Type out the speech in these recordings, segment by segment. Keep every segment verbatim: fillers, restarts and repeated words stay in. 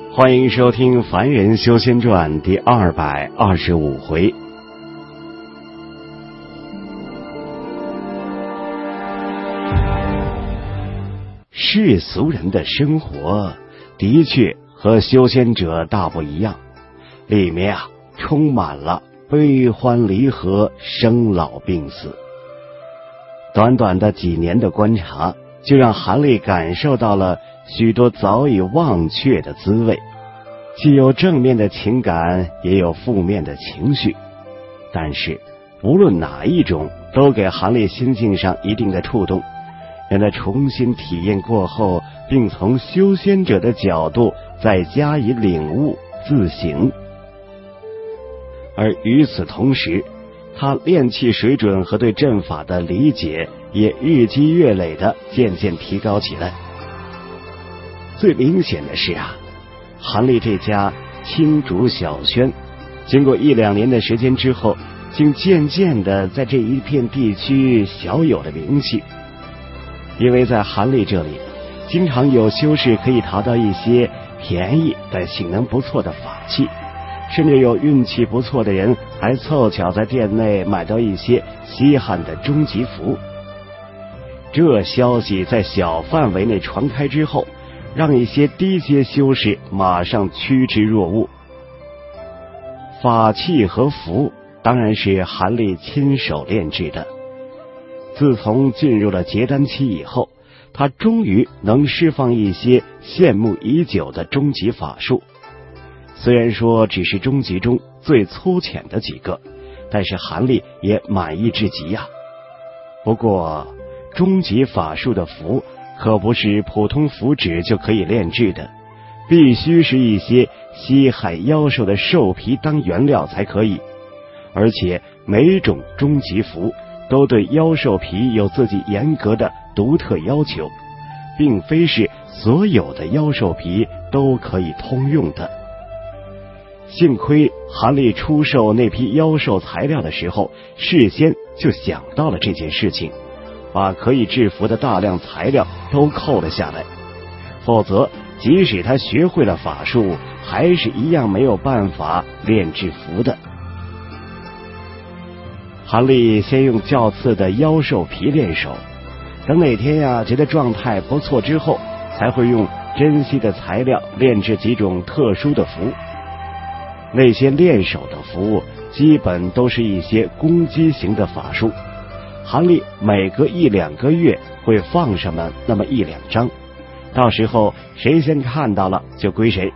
欢迎收听《凡人修仙传》第二百二十五回。世俗人的生活的确和修仙者大不一样，里面啊充满了悲欢离合、生老病死。短短的几年的观察，就让韩立感受到了许多早已忘却的滋味，既有正面的情感，也有负面的情绪。但是无论哪一种，都给韩立心境上一定的触动，让他重新体验过后，并从修仙者的角度再加以领悟自省。而与此同时，他炼气水准和对阵法的理解也日积月累的渐渐提高起来。最明显的是啊，韩立这家青竹小轩，经过一两年的时间之后，竟渐渐的在这一片地区小有了名气。因为在韩立这里，经常有修士可以淘到一些便宜但性能不错的法器，甚至有运气不错的人还凑巧在店内买到一些稀罕的终极符。这消息在小范围内传开之后，让一些低阶修士马上趋之若鹜。法器和符当然是韩立亲手炼制的。自从进入了结丹期以后，他终于能释放一些羡慕已久的终极法术。虽然说只是终极中最粗浅的几个，但是韩立也满意至极呀、啊。不过终极法术的符可不是普通符纸就可以炼制的，必须是一些稀罕妖兽的兽皮当原料才可以。而且每种终极符都对妖兽皮有自己严格的独特要求，并非是所有的妖兽皮都可以通用的。幸亏韩立出售那批妖兽材料的时候，事先就想到了这件事情，把可以制服的大量材料都扣了下来，否则即使他学会了法术，还是一样没有办法炼制符的。韩立先用较次的妖兽皮练手，等哪天呀、啊、觉得状态不错之后，才会用珍稀的材料炼制几种特殊的符。那些练手的符基本都是一些攻击型的法术，韩立每隔一两个月会放上么那么一两张，到时候谁先看到了就归谁。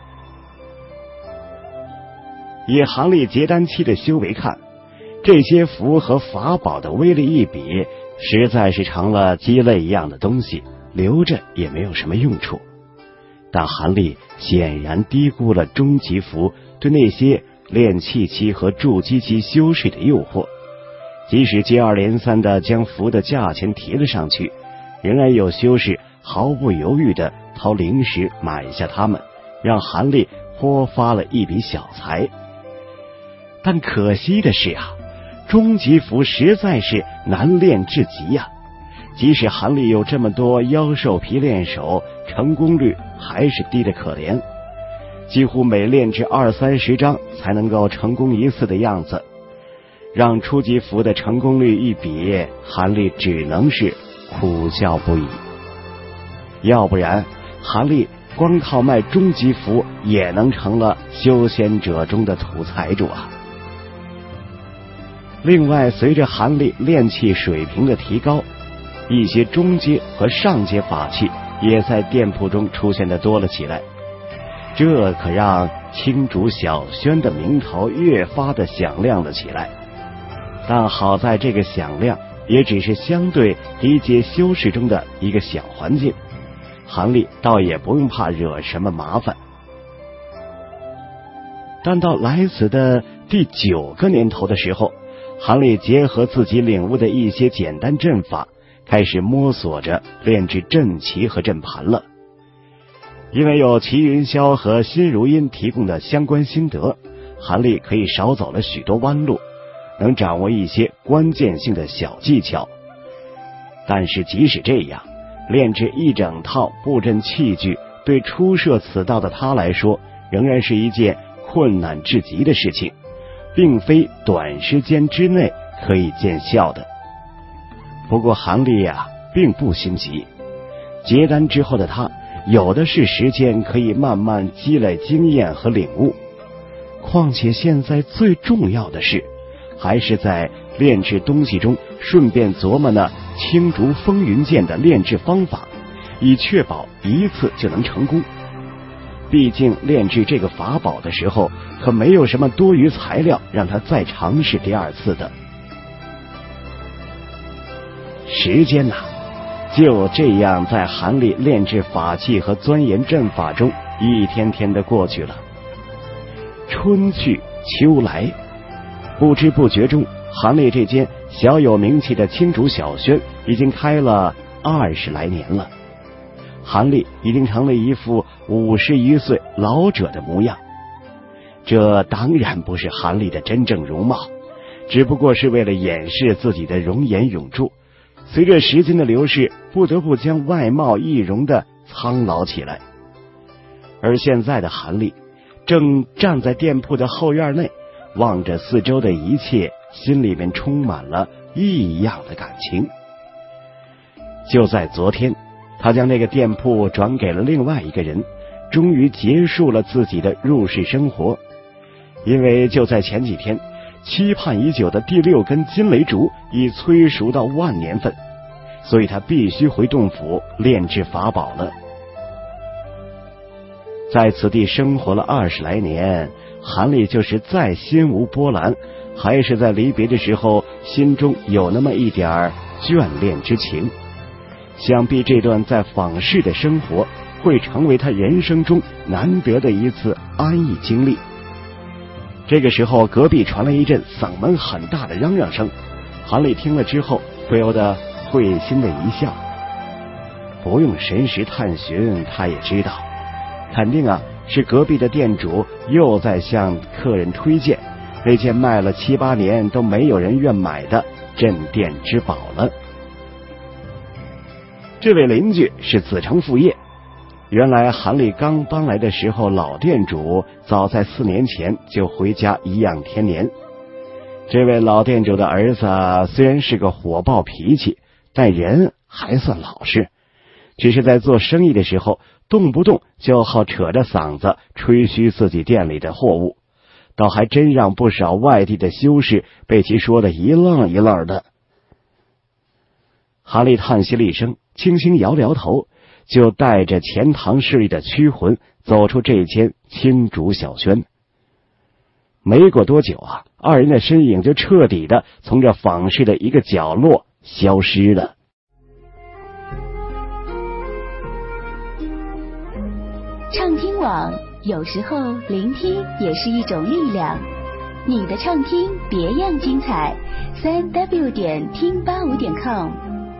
以韩立结丹期的修为看，这些符和法宝的威力一比，实在是成了鸡肋一样的东西，留着也没有什么用处。但韩立显然低估了终极符对那些炼气期和筑基期修士的诱惑，即使接二连三的将符的价钱提了上去，仍然有修士毫不犹豫的掏零食买下它们，让韩立颇发了一笔小财。但可惜的是啊，终极符实在是难炼至极呀、啊，即使韩立有这么多妖兽皮炼手，成功率还是低得可怜，几乎每炼制二三十张才能够成功一次的样子。让初级符的成功率一比，韩立只能是苦笑不已。要不然韩立光靠卖终极符也能成了修仙者中的土财主啊。另外，随着韩立炼气水平的提高，一些中阶和上阶法器也在店铺中出现的多了起来，这可让青竹小轩的名头越发的响亮了起来。但好在这个响亮也只是相对低阶修士中的一个小环境，韩立倒也不用怕惹什么麻烦。但到来此的第九个年头的时候，韩立结合自己领悟的一些简单阵法，开始摸索着炼制阵旗和阵盘了。因为有齐云霄和辛如音提供的相关心得，韩立可以少走了许多弯路，能掌握一些关键性的小技巧。但是即使这样，炼制一整套布阵器具对初涉此道的他来说，仍然是一件困难至极的事情，并非短时间之内可以见效的。不过韩立呀、啊，并不心急，结丹之后的他，有的是时间可以慢慢积累经验和领悟。况且现在最重要的是，还是在炼制东西中顺便琢磨那青竹风云剑的炼制方法，以确保一次就能成功。毕竟炼制这个法宝的时候，可没有什么多余材料让他再尝试第二次的。时间呐、啊，就这样在韩立炼制法器和钻研阵法中一天天的过去了。春去秋来，不知不觉中，韩立这间小有名气的青竹小轩已经开了二十来年了。韩立已经成了一副五十余岁老者的模样。这当然不是韩立的真正容貌，只不过是为了掩饰自己的容颜永驻，随着时间的流逝，不得不将外貌易容的苍老起来。而现在的韩立正站在店铺的后院内，望着四周的一切，心里面充满了异样的感情。就在昨天，他将那个店铺转给了另外一个人，终于结束了自己的入世生活。因为就在前几天，期盼已久的第六根金雷烛已催熟到万年份，所以他必须回洞府炼制法宝了。在此地生活了二十来年，韩立就是再心无波澜，还是在离别的时候心中有那么一点眷恋之情。想必这段在访视的生活会成为他人生中难得的一次安逸经历。这个时候，隔壁传来一阵嗓门很大的嚷嚷声，韩立听了之后不由得会心的一笑。不用神识探寻，他也知道，肯定啊是隔壁的店主又在向客人推荐那件卖了七八年都没有人愿买的镇店之宝了。这位邻居是子承父业，原来韩立刚搬来的时候，老店主早在四年前就回家颐养天年。这位老店主的儿子虽然是个火爆脾气，但人还算老实，只是在做生意的时候动不动就好扯着嗓子吹嘘自己店里的货物，倒还真让不少外地的修士被其说的一愣一愣的。韩立叹息了一声，轻轻摇摇头，就带着钱塘势力的驱魂走出这间青竹小轩。没过多久啊，二人的身影就彻底的从这坊市的一个角落消失了。 畅听网，有时候聆听也是一种力量。你的畅听别样精彩，三 w 点听八五点 com。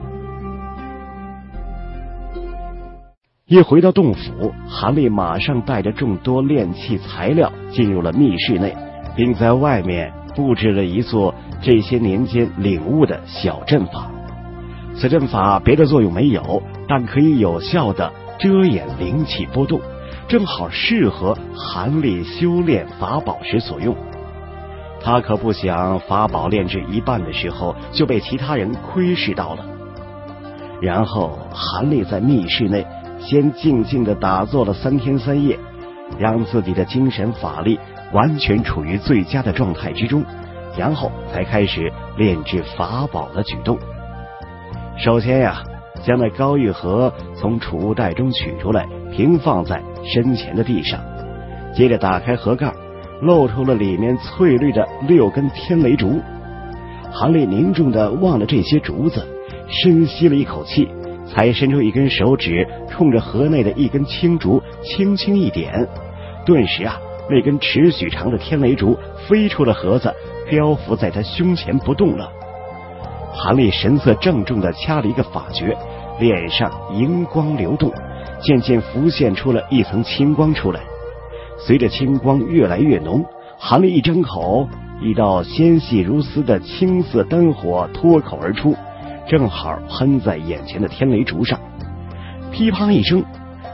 一回到洞府，韩立马上带着众多炼器材料进入了密室内，并在外面布置了一座这些年间领悟的小阵法。此阵法别的作用没有，但可以有效的遮掩灵气波动，正好适合韩立修炼法宝时所用。他可不想法宝炼制一半的时候就被其他人窥视到了。然后韩立在密室内先静静地打坐了三天三夜，让自己的精神法力完全处于最佳的状态之中，然后才开始炼制法宝的举动。首先呀、啊，将那高玉盒从储物袋中取出来，平放在身前的地上，接着打开盒盖，露出了里面翠绿的六根天雷烛。韩立凝重地望着这些竹子，深吸了一口气，才伸出一根手指，冲着盒内的一根青竹轻轻一点，顿时啊，那根尺许长的天雷烛飞出了盒子，漂浮在他胸前不动了。韩立神色郑重地掐了一个法诀，脸上荧光流动，渐渐浮现出了一层青光出来。随着青光越来越浓，韩立一张口，一道纤细如丝的青色灯火脱口而出，正好喷在眼前的天雷烛上。噼啪一声，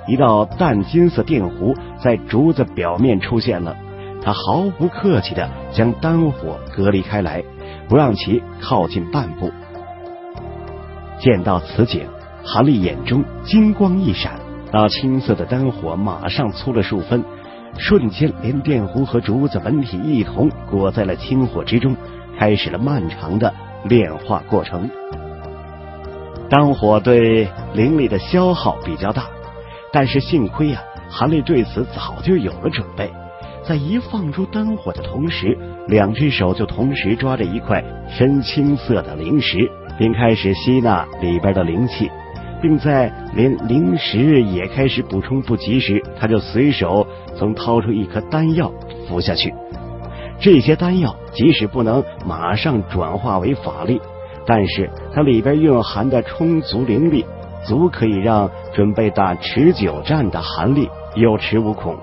一道淡金色电弧在竹子表面出现了，他毫不客气地将丹火隔离开来，不让其靠近半步。见到此景，韩立眼中金光一闪，那青色的丹火马上粗了数分，瞬间连电弧和竹子本体一同裹在了青火之中，开始了漫长的炼化过程。丹火对灵力的消耗比较大，但是幸亏啊，韩立对此早就有了准备。在一放出丹火的同时，两只手就同时抓着一块深青色的灵石，并开始吸纳里边的灵气，并在连灵石也开始补充不及时，他就随手曾掏出一颗丹药服下去。这些丹药即使不能马上转化为法力，但是它里边蕴含的充足灵力，足可以让准备打持久战的韩立有恃无恐。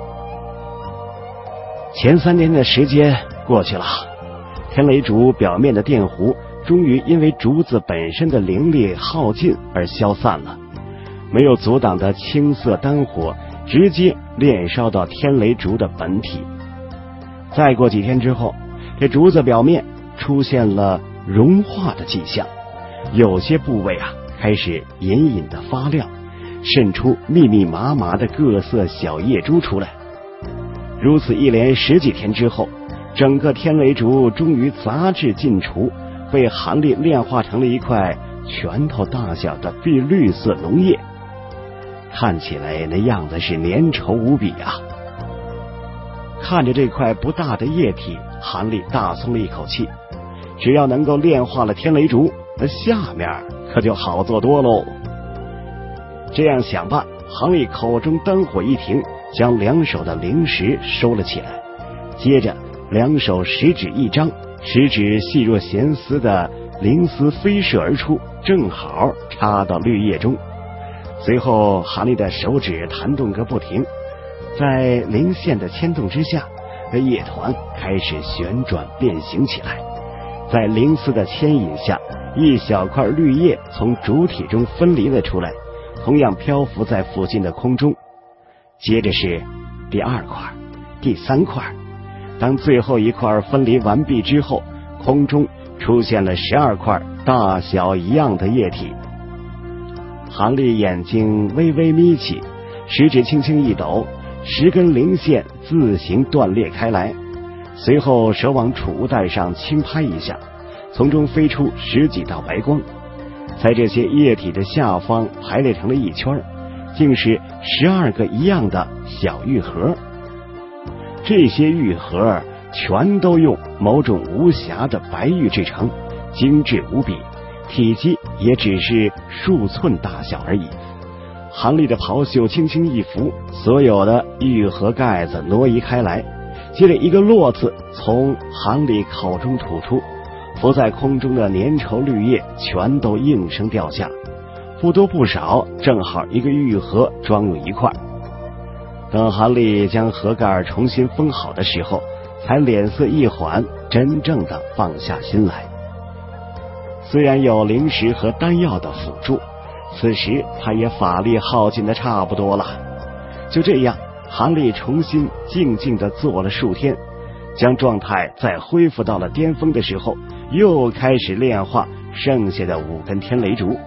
前三天的时间过去了，天雷竹表面的电弧终于因为竹子本身的灵力耗尽而消散了，没有阻挡的青色丹火直接炼烧到天雷竹的本体。再过几天之后，这竹子表面出现了融化的迹象，有些部位啊开始隐隐的发亮，渗出密密麻麻的各色小叶珠出来。如此一连十几天之后，整个天雷竹终于杂质尽除，被韩立炼化成了一块拳头大小的碧绿色脓液，看起来那样子是粘稠无比啊。看着这块不大的液体，韩立大松了一口气，只要能够炼化了天雷竹，那下面可就好做多喽。这样想罢，韩立口中丹火一停，将两手的灵石收了起来，接着两手食指一张，食指细若弦丝的灵丝飞射而出，正好插到绿叶中。随后韩立的手指弹动个不停，在灵线的牵动之下，这叶团开始旋转变形起来。在灵丝的牵引下，一小块绿叶从主体中分离了出来，同样漂浮在附近的空中。接着是第二块，第三块，当最后一块分离完毕之后，空中出现了十二块大小一样的液体。韩立眼睛微微眯起，食指轻轻一抖，十根灵线自行断裂开来，随后手往储物袋上轻拍一下，从中飞出十几道白光，在这些液体的下方排列成了一圈，竟是十二个一样的小玉盒。这些玉盒全都用某种无瑕的白玉制成，精致无比，体积也只是数寸大小而已。韩立的袍袖轻轻一拂，所有的玉盒盖子挪移开来，接着一个落字从韩立口中吐出，浮在空中的粘稠绿叶全都应声掉下，不多不少，正好一个玉盒装入一块。等韩立将盒盖重新封好的时候，才脸色一缓，真正的放下心来。虽然有灵石和丹药的辅助，此时他也法力耗尽的差不多了。就这样，韩立重新静静的坐了数天，将状态再恢复到了巅峰的时候，又开始炼化剩下的五根天雷竹。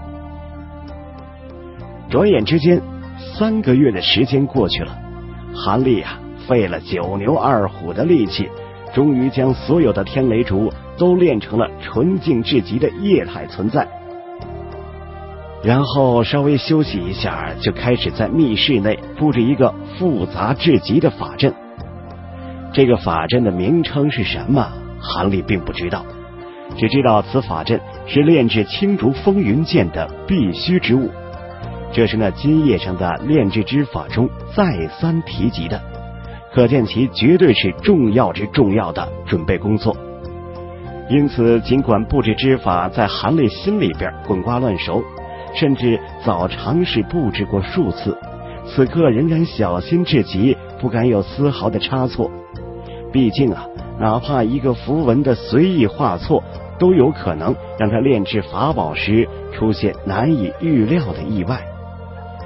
转眼之间，三个月的时间过去了，韩立啊，费了九牛二虎的力气，终于将所有的天雷竹都炼成了纯净至极的液态存在。然后稍微休息一下，就开始在密室内布置一个复杂至极的法阵。这个法阵的名称是什么，韩立并不知道，只知道此法阵是炼制青竹风云剑的必须之物，这是那金叶上的炼制之法中再三提及的，可见其绝对是重要之重要的准备工作。因此尽管布置之法在韩立心里边滚瓜烂熟，甚至早尝试布置过数次，此刻仍然小心至极，不敢有丝毫的差错。毕竟啊，哪怕一个符文的随意画错，都有可能让他炼制法宝时出现难以预料的意外。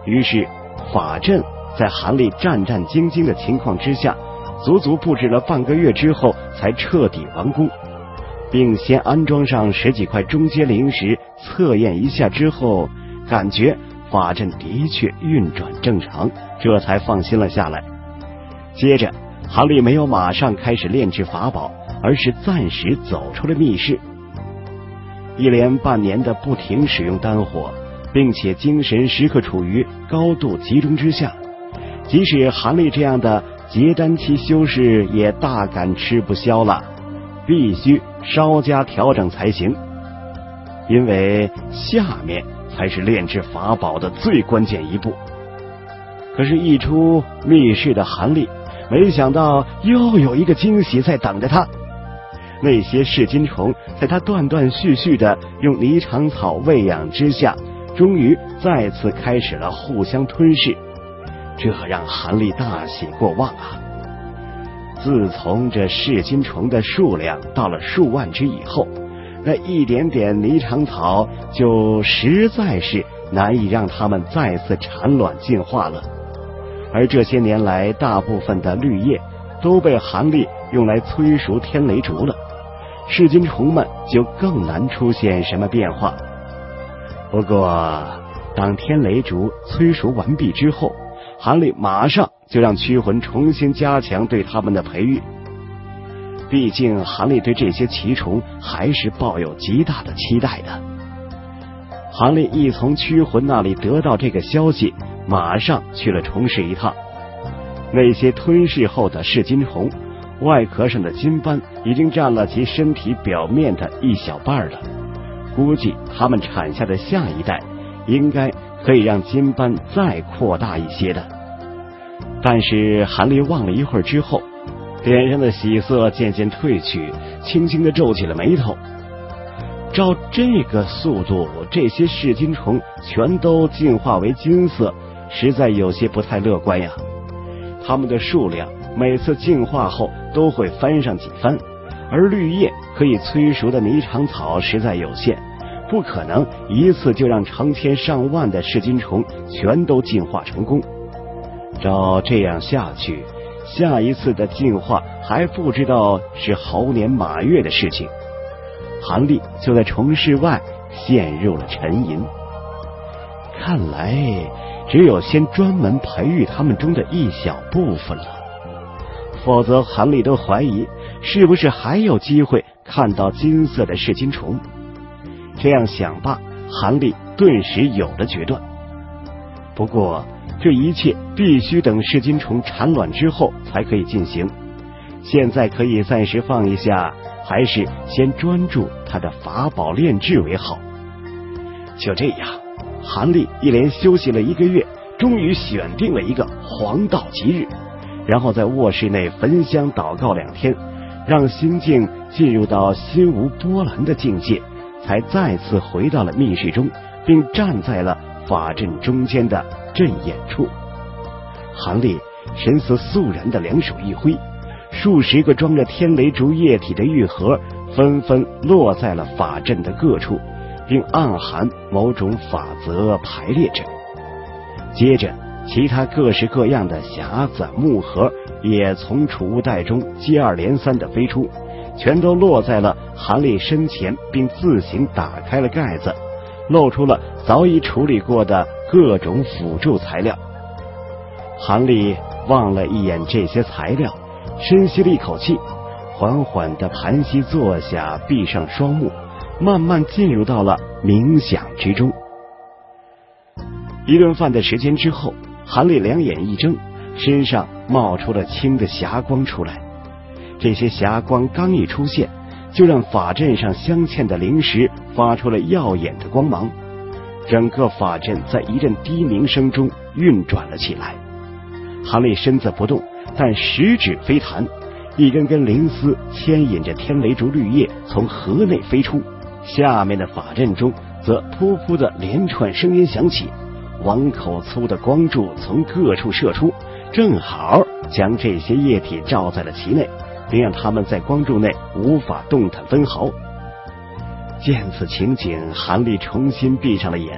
于是法阵在韩立战战兢兢的情况之下，足足布置了半个月之后才彻底完工，并先安装上十几块中阶灵石测验一下之后，感觉法阵的确运转正常，这才放心了下来。接着韩立没有马上开始炼制法宝，而是暂时走出了密室。一连半年的不停使用丹火，并且精神时刻处于高度集中之下，即使韩立这样的结丹期修士也大感吃不消了，必须稍加调整才行，因为下面才是炼制法宝的最关键一步。可是一出密室的韩立没想到又有一个惊喜在等着他。那些噬金虫在他断断续续的用霓裳草喂养之下，终于再次开始了互相吞噬，这让韩立大喜过望啊！自从这噬金虫的数量到了数万只以后，那一点点霓裳草就实在是难以让它们再次产卵进化了。而这些年来，大部分的绿叶都被韩立用来催熟天雷烛了，噬金虫们就更难出现什么变化。不过当天雷烛催熟完毕之后，韩立马上就让驱魂重新加强对他们的培育。毕竟韩立对这些奇虫还是抱有极大的期待的。韩立一从驱魂那里得到这个消息，马上去了虫市一趟。那些吞噬后的噬金虫，外壳上的金斑已经占了其身体表面的一小半了，估计它们产下的下一代应该可以让金斑再扩大一些的。但是韩立望了一会儿之后，脸上的喜色渐渐褪去，轻轻地皱起了眉头。照这个速度，这些噬金虫全都进化为金色，实在有些不太乐观呀。它们的数量每次进化后都会翻上几番，而绿叶可以催熟的霓裳草实在有限，不可能一次就让成千上万的噬金虫全都进化成功。照这样下去，下一次的进化还不知道是猴年马月的事情。韩立就在虫室外陷入了沉吟。看来只有先专门培育他们中的一小部分了，否则韩立都怀疑是不是还有机会看到金色的噬金虫。这样想罢，韩立顿时有了决断。不过这一切必须等噬金虫产卵之后才可以进行，现在可以暂时放一下，还是先专注他的法宝炼制为好。就这样，韩立一连休息了一个月，终于选定了一个黄道吉日，然后在卧室内焚香祷告两天，让心境进入到心无波澜的境界，才再次回到了密室中，并站在了法阵中间的阵眼处。韩立神色肃然的两手一挥，数十个装着天雷烛液体的玉盒纷纷落在了法阵的各处，并暗含某种法则排列着。接着其他各式各样的匣子木盒也从储物袋中接二连三的飞出，全都落在了韩立身前，并自行打开了盖子，露出了早已处理过的各种辅助材料。韩立望了一眼这些材料，深吸了一口气，缓缓地盘膝坐下，闭上双目，慢慢进入到了冥想之中。一顿饭的时间之后，韩立两眼一睁，身上冒出了青的霞光出来。这些霞光刚一出现，就让法阵上镶嵌的灵石发出了耀眼的光芒，整个法阵在一阵低鸣声中运转了起来。韩立身子不动，但十指飞弹，一根根灵丝牵引着天雷烛绿叶从盒内飞出，下面的法阵中则噗噗的连串声音响起，碗口粗的光柱从各处射出，正好将这些液体罩在了其内，并让它们在光柱内无法动弹分毫。见此情景，韩立重新闭上了眼，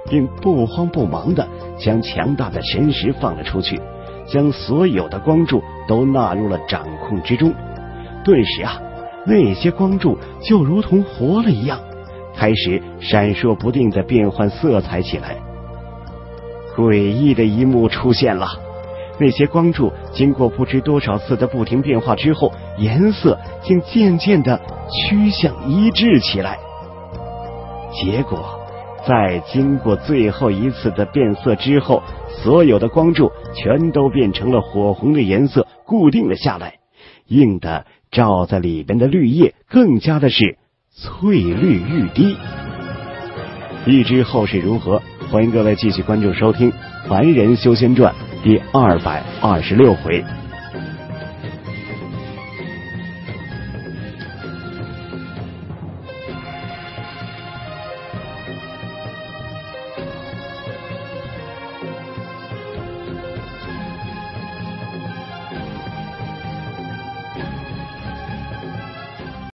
并不慌不忙地将强大的神石放了出去，将所有的光柱都纳入了掌控之中。顿时啊，那些光柱就如同活了一样，开始闪烁不定地变换色彩起来。诡异的一幕出现了，那些光柱经过不知多少次的不停变化之后，颜色竟渐渐地趋向一致起来。结果在经过最后一次的变色之后，所有的光柱全都变成了火红的颜色，固定了下来，映的照在里边的绿叶更加的是翠绿欲滴。欲知后事如何，欢迎各位继续关注收听《凡人修仙传》第二百二十六回。